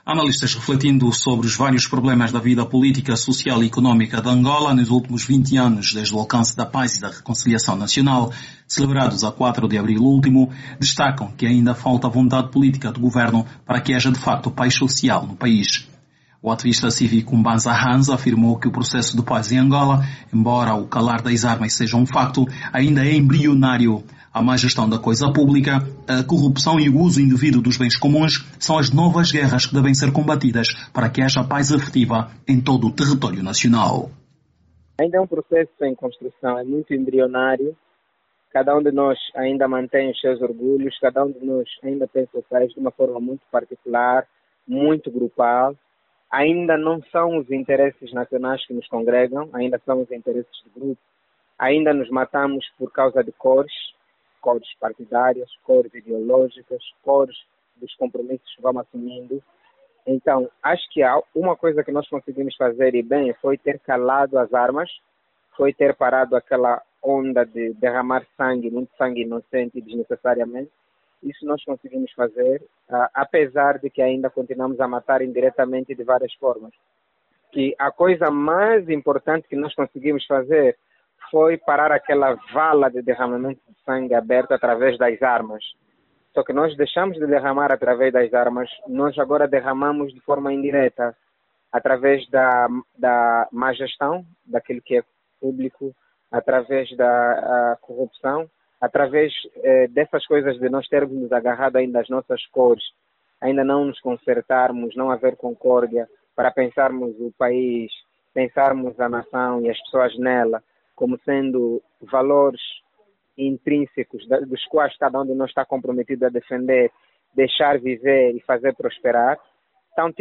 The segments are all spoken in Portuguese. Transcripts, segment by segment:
Analistas refletindo sobre os vários problemas da vida política, social e económica de Angola nos últimos 20 anos, desde o alcance da paz e da reconciliação nacional, celebrados a 4 de abril último, destacam que ainda falta vontade política do governo para que haja de facto paz social no país. O ativista cívico Mbanza Hans afirmou que o processo de paz em Angola, embora o calar das armas seja um facto, ainda é embrionário. A má gestão da coisa pública, a corrupção e o uso indevido dos bens comuns são as novas guerras que devem ser combatidas para que haja paz efetiva em todo o território nacional. Ainda é um processo em construção, é muito embrionário. Cada um de nós ainda mantém os seus orgulhos, cada um de nós ainda pensa o país de uma forma muito particular, muito grupal. Ainda não são os interesses nacionais que nos congregam, ainda são os interesses de grupo. Ainda nos matamos por causa de cores partidárias, cores ideológicas, cores dos compromissos que vamos assumindo. Então, acho que há uma coisa que nós conseguimos fazer e bem foi ter calado as armas, foi ter parado aquela onda de derramar sangue, muito sangue inocente desnecessariamente. Isso nós conseguimos fazer, apesar de que ainda continuamos a matar indiretamente de várias formas. Que a coisa mais importante que nós conseguimos fazer foi parar aquela vala de derramamento de sangue aberto através das armas. Só que nós deixamos de derramar através das armas, nós agora derramamos de forma indireta, através da má gestão, daquilo que é público, através da corrupção, através dessas coisas de nós termos nos agarrado ainda às nossas cores, ainda não nos consertarmos, não haver concórdia, para pensarmos o país, pensarmos a nação e as pessoas nela, como sendo valores intrínsecos dos quais cada um de nós está comprometido a defender, deixar viver e fazer prosperar. Então,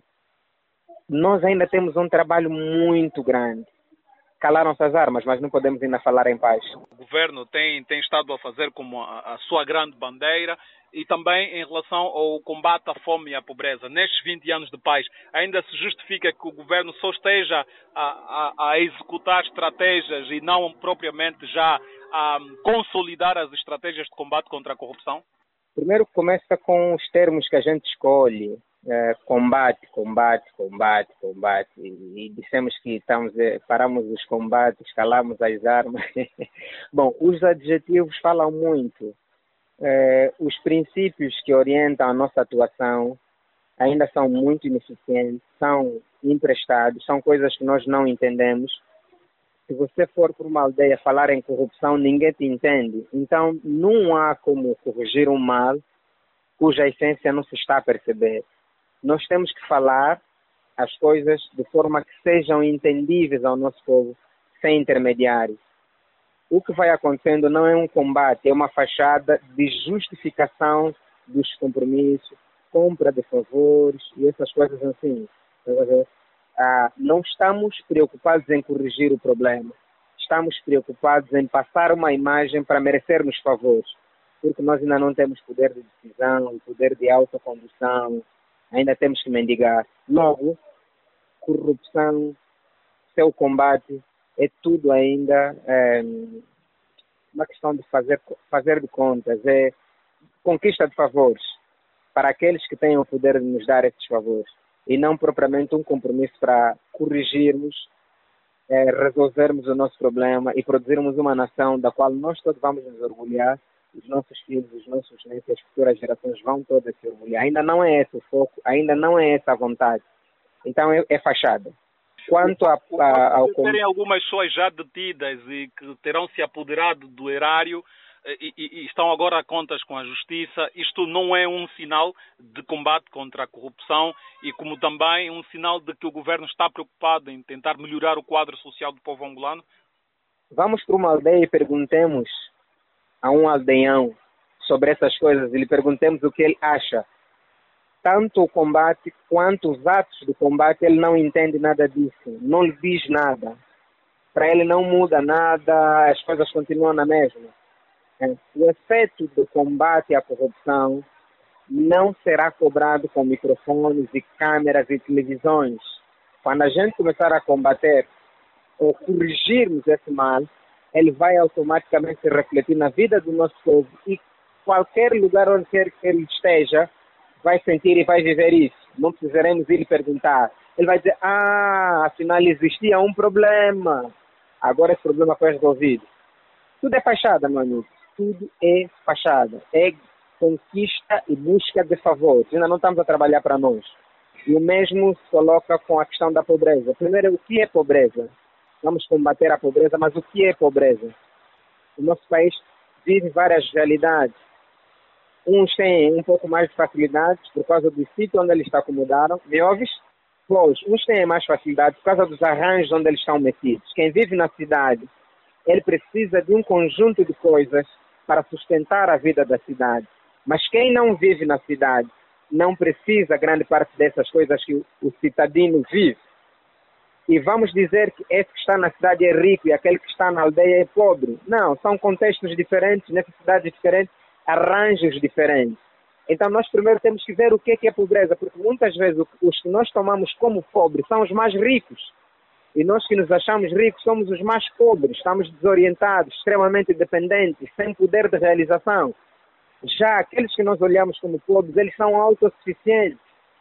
nós ainda temos um trabalho muito grande. Calaram-se as armas, mas não podemos ainda falar em paz. O governo tem estado a fazer como a sua grande bandeira e também em relação ao combate à fome e à pobreza. Nestes 20 anos de paz, ainda se justifica que o governo só esteja a executar estratégias e não propriamente já a consolidar as estratégias de combate contra a corrupção? Primeiro começa com os termos que a gente escolhe. Combate. E dissemos que paramos os combates, calamos as armas. Bom, os adjetivos falam muito. Os princípios que orientam a nossa atuação ainda são muito ineficientes, são emprestados, são coisas que nós não entendemos. Se você for por uma aldeia falar em corrupção, ninguém te entende. Então, não há como corrigir um mal cuja essência não se está a perceber. Nós temos que falar as coisas de forma que sejam entendíveis ao nosso povo, sem intermediários. O que vai acontecendo não é um combate, é uma fachada de justificação dos compromissos, compra de favores e essas coisas assim. Não estamos preocupados em corrigir o problema. Estamos preocupados em passar uma imagem para merecermos favores, porque nós ainda não temos poder de decisão, poder de autocondução, ainda temos que mendigar. Logo, corrupção, seu combate, é tudo ainda uma questão de fazer de contas, é conquista de favores para aqueles que têm o poder de nos dar esses favores e não propriamente um compromisso para corrigirmos, resolvermos o nosso problema e produzirmos uma nação da qual nós todos vamos nos orgulhar, os nossos filhos, os nossos netos, as futuras gerações vão todas se orgulhar. Ainda não é esse o foco, ainda não é essa a vontade. Então é fachada. Quanto ao... Terem algumas pessoas já detidas e que terão se apoderado do erário e estão agora a contas com a justiça, isto não é um sinal de combate contra a corrupção e como também um sinal de que o governo está preocupado em tentar melhorar o quadro social do povo angolano? Vamos para uma aldeia e perguntemos a um aldeão sobre essas coisas e lhe perguntemos o que ele acha. Tanto o combate quanto os atos do combate, ele não entende nada disso, não lhe diz nada. Para ele não muda nada, as coisas continuam na mesma. O efeito do combate à corrupção não será cobrado com microfones e câmeras e televisões. Quando a gente começar a combater ou corrigirmos esse mal, ele vai automaticamente se refletir na vida do nosso povo e qualquer lugar onde quer que ele esteja vai sentir e vai viver isso. não precisaremos ir perguntar. Ele vai dizer, afinal existia um problema, agora esse problema foi resolvido. Tudo é fachada, meu amigo. Tudo é fachada. É conquista e busca de favores. Ainda não estamos a trabalhar para nós. E o mesmo se coloca com a questão da pobreza. Primeiro, o que é pobreza? Vamos combater a pobreza, mas o que é pobreza? O nosso país vive várias realidades. Uns têm um pouco mais de facilidades por causa do sítio onde eles se acomodaram. Me ouves? Pois, uns têm mais facilidade por causa dos arranjos onde eles estão metidos. Quem vive na cidade, ele precisa de um conjunto de coisas para sustentar a vida da cidade. Mas quem não vive na cidade não precisa grande parte dessas coisas que o cidadino vive. E vamos dizer que esse que está na cidade é rico e aquele que está na aldeia é pobre. Não, são contextos diferentes, necessidades diferentes, arranjos diferentes. Então nós primeiro temos que ver o que é pobreza, porque muitas vezes os que nós tomamos como pobres são os mais ricos. E nós que nos achamos ricos somos os mais pobres, estamos desorientados, extremamente dependentes, sem poder de realização. Já aqueles que nós olhamos como pobres, eles são autossuficientes.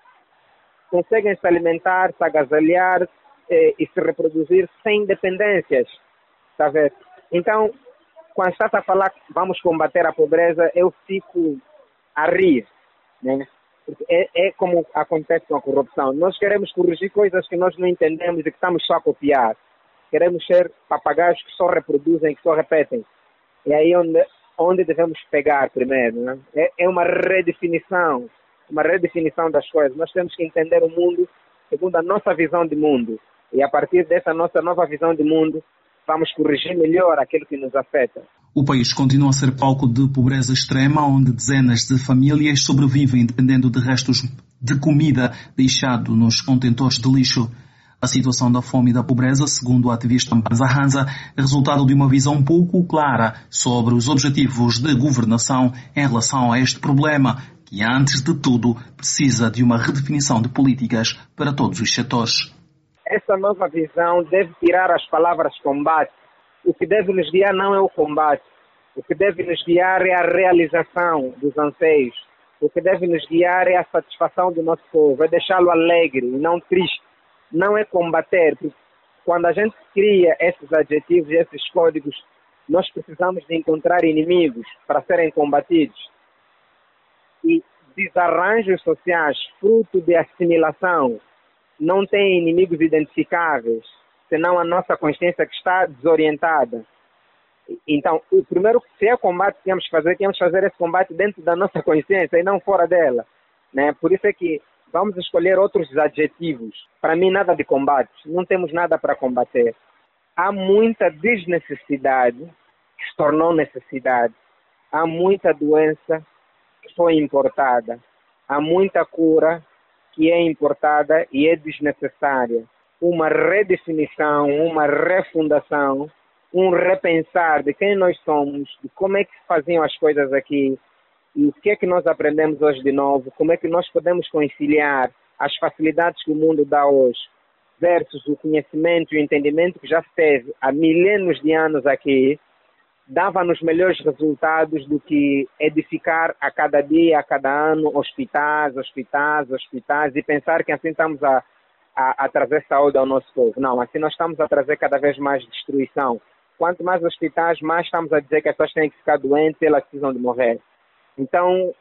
Conseguem se alimentar, se agasalhar e se reproduzir sem dependências. Está a ver? Então, quando está a falar que vamos combater a pobreza, eu fico a rir, né? Porque é como acontece com a corrupção. Nós queremos corrigir coisas que nós não entendemos e que estamos só a copiar. Queremos ser papagaios que só reproduzem, que só repetem. E aí onde devemos pegar primeiro, né? É uma redefinição das coisas. Nós temos que entender o mundo segundo a nossa visão de mundo. E a partir dessa nossa nova visão de mundo, vamos corrigir melhor aquilo que nos afeta. O país continua a ser palco de pobreza extrema, onde dezenas de famílias sobrevivem dependendo de restos de comida deixado nos contentores de lixo. A situação da fome e da pobreza, segundo o ativista Mbanza Hanza, é resultado de uma visão pouco clara sobre os objetivos de governação em relação a este problema, que antes de tudo precisa de uma redefinição de políticas para todos os setores. Essa nova visão deve tirar as palavras combate. O que deve nos guiar não é o combate. O que deve nos guiar é a realização dos anseios. O que deve nos guiar é a satisfação do nosso povo, é deixá-lo alegre e não triste. Não é combater, porque quando a gente cria esses adjetivos, esses códigos, nós precisamos de encontrar inimigos para serem combatidos. E desarranjos sociais, fruto de assimilação, não têm inimigos identificáveis, senão a nossa consciência que está desorientada. Então, o primeiro, se é combate que temos que fazer esse combate dentro da nossa consciência e não fora dela, né? Por isso é que vamos escolher outros adjetivos. Para mim, nada de combate. Não temos nada para combater. Há muita desnecessidade que se tornou necessidade. Há muita doença que foi importada. Há muita cura que é importada e é desnecessária. Uma redefinição, uma refundação, um repensar de quem nós somos, de como é que se faziam as coisas aqui e o que é que nós aprendemos hoje de novo, como é que nós podemos conciliar as facilidades que o mundo dá hoje versus o conhecimento e o entendimento que já se teve há milênios de anos aqui, dava-nos melhores resultados do que edificar a cada dia, a cada ano, hospitais, e pensar que assim estamos a trazer saúde ao nosso povo. Não, assim nós estamos a trazer cada vez mais destruição. Quanto mais hospitais, mais estamos a dizer que as pessoas têm que ficar doentes e elas precisam de morrer. Então,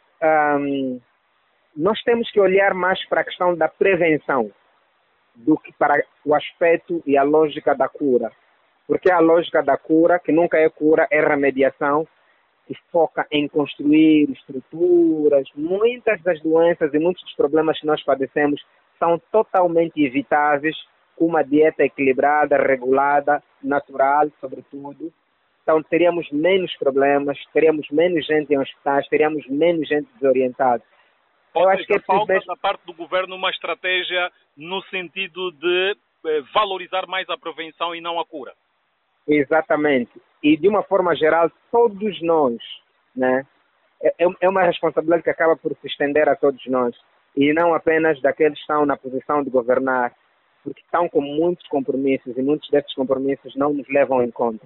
nós temos que olhar mais para a questão da prevenção do que para o aspecto e a lógica da cura. Porque a lógica da cura, que nunca é cura, é remediação, que foca em construir estruturas. Muitas das doenças e muitos dos problemas que nós padecemos são totalmente evitáveis com uma dieta equilibrada, regulada, natural, sobretudo. Então teríamos menos problemas, teríamos menos gente em hospitais, teríamos menos gente desorientada. Eu acho que é falta da parte do governo uma estratégia no sentido de valorizar mais a prevenção e não a cura. Exatamente. E de uma forma geral, todos nós, né? É uma responsabilidade que acaba por se estender a todos nós. E não apenas daqueles que estão na posição de governar, porque estão com muitos compromissos e muitos desses compromissos não nos levam em conta.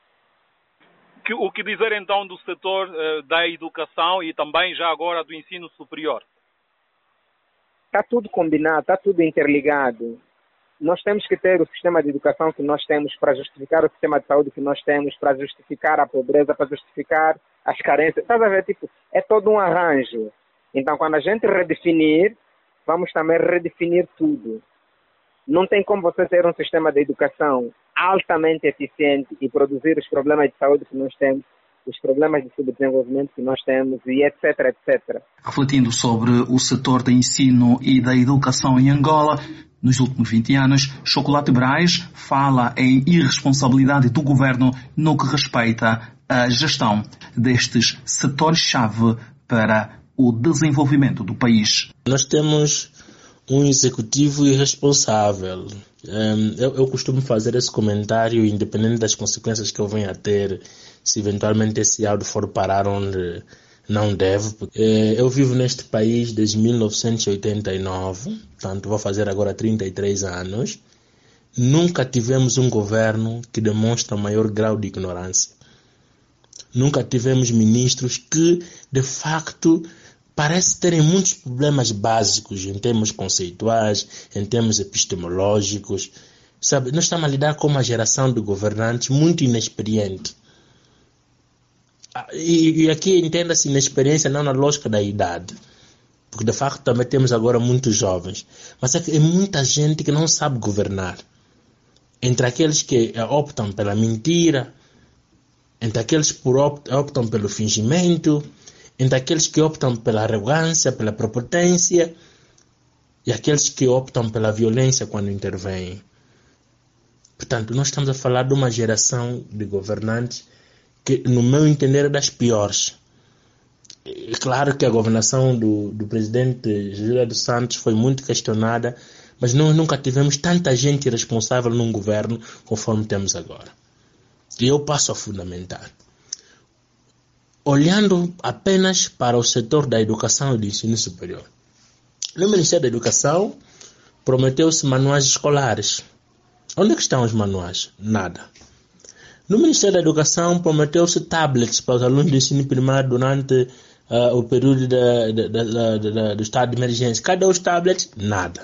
O que dizer então do setor da educação e também já agora do ensino superior? está tudo combinado, está tudo interligado. Nós temos que ter o sistema de educação que nós temos para justificar o sistema de saúde que nós temos, para justificar a pobreza, para justificar as carências. Estás a ver? É todo um arranjo. Então, quando a gente redefinir, vamos também redefinir tudo. Não tem como você ter um sistema de educação altamente eficiente e produzir os problemas de saúde que nós temos, os problemas de subdesenvolvimento que nós temos e etc, etc. Refletindo sobre o setor de ensino e da educação em Angola, nos últimos 20 anos, Chocolate Braz fala em irresponsabilidade do governo no que respeita à gestão destes setores-chave para o desenvolvimento do país. Nós temos um executivo irresponsável. Eu costumo fazer esse comentário, independente das consequências que eu venha a ter, se eventualmente esse áudio for parar onde não deve. Eu vivo neste país desde 1989, portanto vou fazer agora 33 anos. Nunca tivemos um governo que demonstra maior grau de ignorância. Nunca tivemos ministros que, de facto, parece terem muitos problemas básicos em termos conceituais, em termos epistemológicos. Sabe, nós estamos a lidar com uma geração de governantes muito inexperiente. E aqui entenda-se inexperiência não na lógica da idade, porque de facto também temos agora muitos jovens, mas é muita gente que não sabe governar. Entre aqueles que optam pela mentira, entre aqueles que optam pelo fingimento, entre aqueles que optam pela arrogância, pela prepotência, e aqueles que optam pela violência quando intervêm. Portanto, nós estamos a falar de uma geração de governantes que, no meu entender, é das piores. É claro que a governação do presidente José dos Santos foi muito questionada, mas nós nunca tivemos tanta gente irresponsável num governo conforme temos agora. E eu passo a fundamentar. Olhando apenas para o setor da educação e do ensino superior. No Ministério da Educação, prometeu-se manuais escolares. Onde é que estão os manuais? Nada. No Ministério da Educação, prometeu-se tablets para os alunos do ensino primário durante o período do estado de emergência. Cadê os tablets? Nada.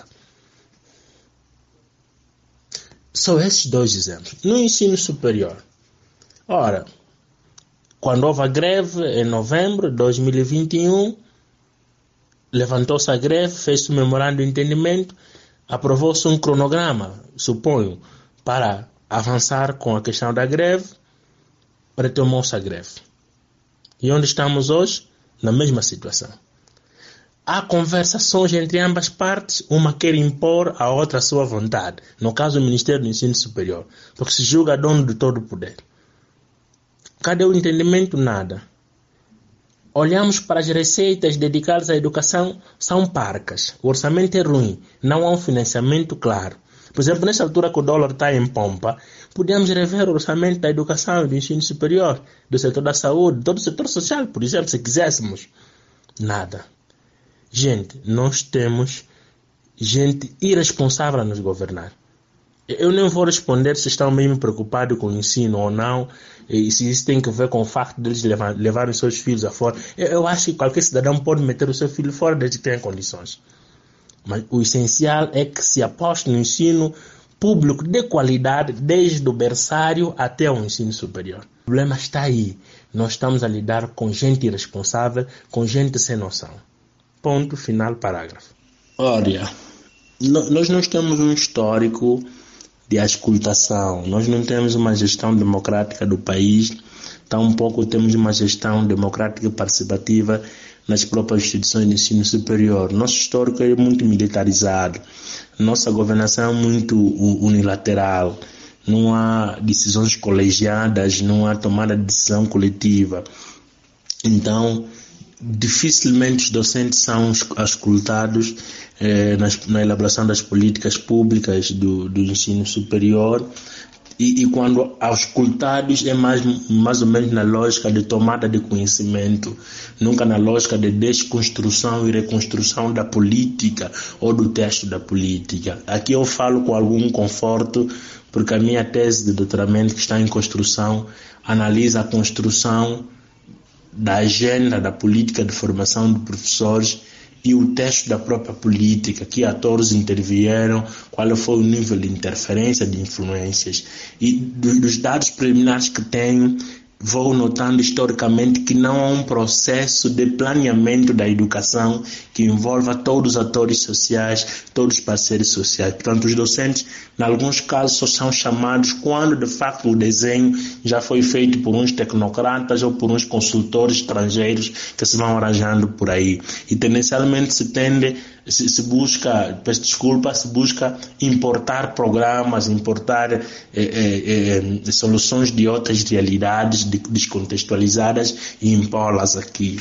São esses dois exemplos. No ensino superior, ora, quando houve a greve, em novembro de 2021, levantou-se a greve, fez-se um memorando de entendimento, aprovou-se um cronograma, suponho, para avançar com a questão da greve, retomou-se a greve. E onde estamos hoje? Na mesma situação. Há conversações entre ambas partes, uma quer impor a outra a sua vontade, no caso do Ministério do Ensino Superior, porque se julga dono de todo o poder. Cadê o entendimento? Nada. Olhamos para as receitas dedicadas à educação, são parcas. O orçamento é ruim, não há um financiamento claro. Por exemplo, nessa altura que o dólar está em pompa, podemos rever o orçamento da educação e do ensino superior, do setor da saúde, todo o setor social, por exemplo, se quiséssemos. Nada. Gente, nós temos gente irresponsável a nos governar. Eu nem vou responder se estão mesmo preocupados com o ensino ou não, e se isso tem a ver com o facto de eles levarem os seus filhos afora. Eu acho que qualquer cidadão pode meter o seu filho fora desde que tenha condições. Mas o essencial é que se aposte no ensino público de qualidade, desde o berçário até o ensino superior. O problema está aí. Nós estamos a lidar com gente irresponsável, com gente sem noção. Ponto final, parágrafo. Olha, nós não temos um histórico de auscultação. Nós não temos uma gestão democrática do país, tampouco temos uma gestão democrática e participativa nas próprias instituições de ensino superior. Nosso histórico é muito militarizado, nossa governação é muito unilateral, não há decisões colegiadas, não há tomada de decisão coletiva. Então, dificilmente os docentes são auscultados na elaboração das políticas públicas do ensino superior, e quando auscultados é mais ou menos na lógica de tomada de conhecimento, nunca na lógica de desconstrução e reconstrução da política ou do texto da política. Aqui eu falo com algum conforto, porque a minha tese de doutoramento, que está em construção, analisa a construção da agenda da política de formação de professores e o texto da própria política, que atores intervieram, qual foi o nível de interferência, de influências. E dos dados preliminares que tenho, vou notando historicamente que não há um processo de planeamento da educação que envolva todos os atores sociais, todos os parceiros sociais. Portanto, os docentes, em alguns casos, só são chamados quando, de facto, o desenho já foi feito por uns tecnocratas ou por uns consultores estrangeiros que se vão arranjando por aí. E, tendencialmente, se busca importar programas, importar soluções de outras realidades descontextualizadas e impô-las aqui.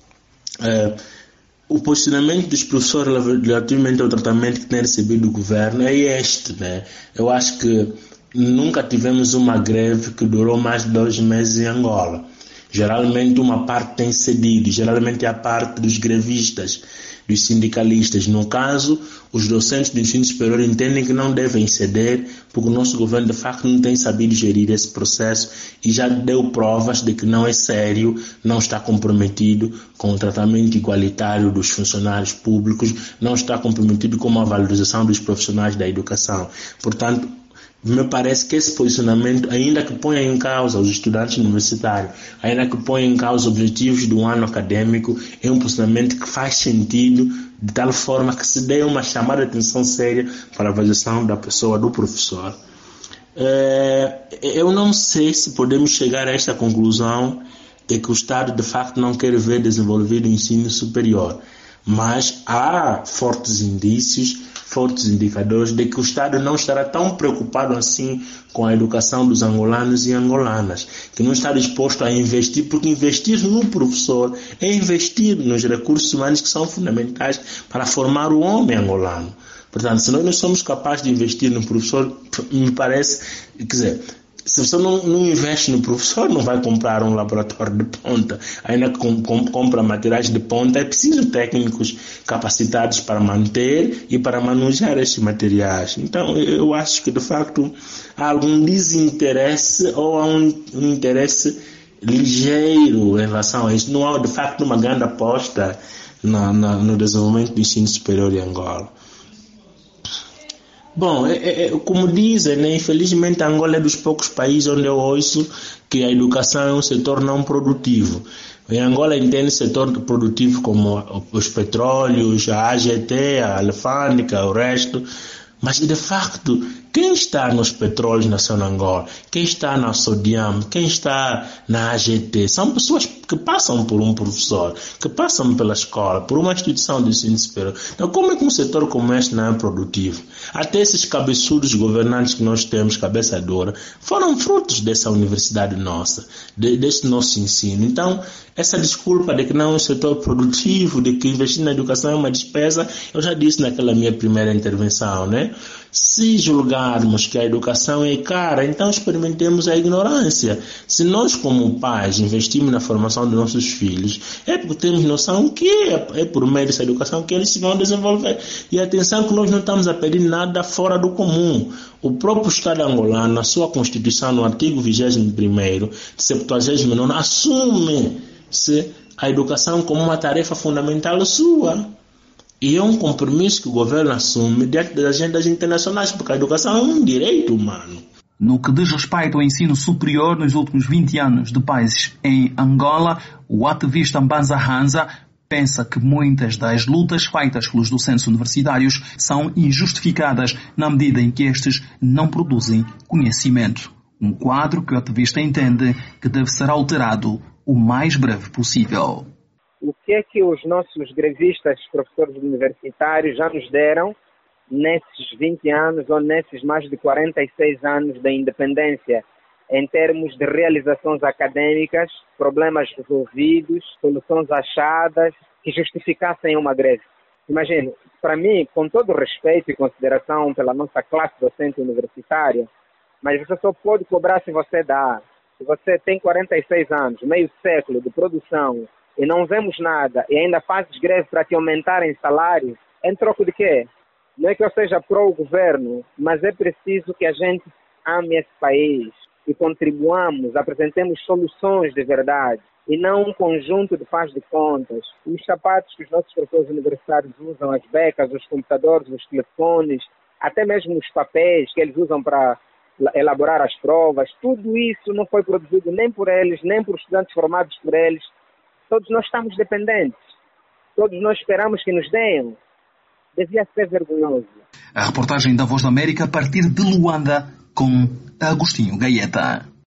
O posicionamento dos professores relativamente ao tratamento que tem recebido do governo é este, né? Eu acho que nunca tivemos uma greve que durou mais de 2 meses em Angola. Geralmente uma parte tem cedido, geralmente é a parte dos grevistas, dos sindicalistas. No caso, os docentes do ensino superior entendem que não devem ceder, porque o nosso governo de facto não tem sabido gerir esse processo e já deu provas de que não é sério, não está comprometido com o tratamento igualitário dos funcionários públicos, não está comprometido com a valorização dos profissionais da educação. Portanto, me parece que esse posicionamento, ainda que ponha em causa os estudantes universitários, ainda que ponha em causa os objetivos do ano acadêmico, é um posicionamento que faz sentido de tal forma que se dê uma chamada de atenção séria para a avaliação da pessoa, do professor. Eu não sei se podemos chegar a esta conclusão de que o Estado de facto não quer ver desenvolvido o ensino superior, mas há fortes indicadores de que o Estado não estará tão preocupado assim com a educação dos angolanos e angolanas, que não está disposto a investir, porque investir no professor é investir nos recursos humanos que são fundamentais para formar o homem angolano. Portanto, se nós não somos capazes de investir no professor, me parece, se você não investe no professor, não vai comprar um laboratório de ponta. Ainda que compra materiais de ponta, é preciso técnicos capacitados para manter e para manusear estes materiais. Então, eu acho que, de facto, há algum desinteresse ou há um interesse ligeiro em relação a isso. Não há, de facto, uma grande aposta no desenvolvimento do ensino superior em Angola. Bom, como dizem, né, infelizmente Angola é dos poucos países onde eu ouço que a educação é um setor não produtivo. Em Angola entende setor produtivo como os petróleos, a AGT, a alfândega, o resto. Mas, de facto, quem está nos petróleos na Angola, quem está na Sodiam, quem está na AGT, são pessoas que passam por um professor, que passam pela escola, por uma instituição de ensino superior. Então, como é que um setor como este não é produtivo? Até esses cabeçudos governantes que nós temos, cabeça dura, foram frutos dessa universidade nossa, desse nosso ensino. Então, essa desculpa de que não é um setor produtivo, de que investir na educação é uma despesa, eu já disse naquela minha primeira intervenção, né? Se julgarmos que a educação é cara, então experimentemos a ignorância. Se nós, como pais, investimos na formação dos nossos filhos, é porque temos noção que é por meio dessa educação que eles se vão desenvolver. E atenção que nós não estamos a pedir nada fora do comum. O próprio Estado angolano, na sua Constituição, no artigo 21º, 79º, assume-se a educação como uma tarefa fundamental sua. E é um compromisso que o governo assume diante das agendas internacionais, porque a educação é um direito humano. No que diz respeito ao ensino superior, nos últimos 20 anos de paz em Angola, o ativista Mbanza Hanza pensa que muitas das lutas feitas pelos docentes universitários são injustificadas na medida em que estes não produzem conhecimento. Um quadro que o ativista entende que deve ser alterado o mais breve possível. O que é que os nossos grevistas, professores universitários, já nos deram nesses 20 anos ou nesses mais de 46 anos da independência, em termos de realizações acadêmicas, problemas resolvidos, soluções achadas que justificassem uma greve? Imagine, para mim, com todo o respeito e consideração pela nossa classe docente universitária, mas você só pode cobrar se você dá. Se você tem 46 anos, meio século de produção, e não vemos nada, e ainda fazes greve para te aumentarem salários, em troco de quê? Não é que eu seja pró-governo, mas é preciso que a gente ame esse país e contribuamos, apresentemos soluções de verdade. e não um conjunto de faz de contas. Os sapatos que os nossos professores universitários usam, as becas, os computadores, os telefones, até mesmo os papéis que eles usam para elaborar as provas, tudo isso não foi produzido nem por eles, nem por estudantes formados por eles. Todos nós estamos dependentes. Todos nós esperamos que nos deem. Devia ser vergonhoso. A reportagem da Voz da América a partir de Luanda com Agostinho Gaeta.